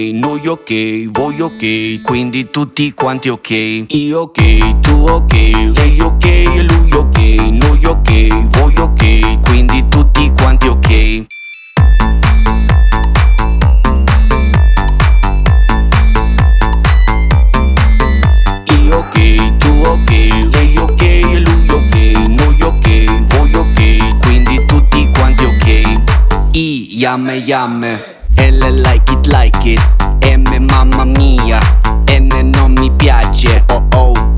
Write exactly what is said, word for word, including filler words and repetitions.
noi ok, voi ok, quindi tutti quanti ok. Io ok, tu ok, lei ok e lui ok. Noi ok, voi ok, quindi tutti quanti ok. Io ok, tu ok, lei ok e lui ok. Noi ok, voi ok, quindi tutti quanti ok. I, yamme yamme, L like it like it, M mamma mia, N non mi piace, oh oh.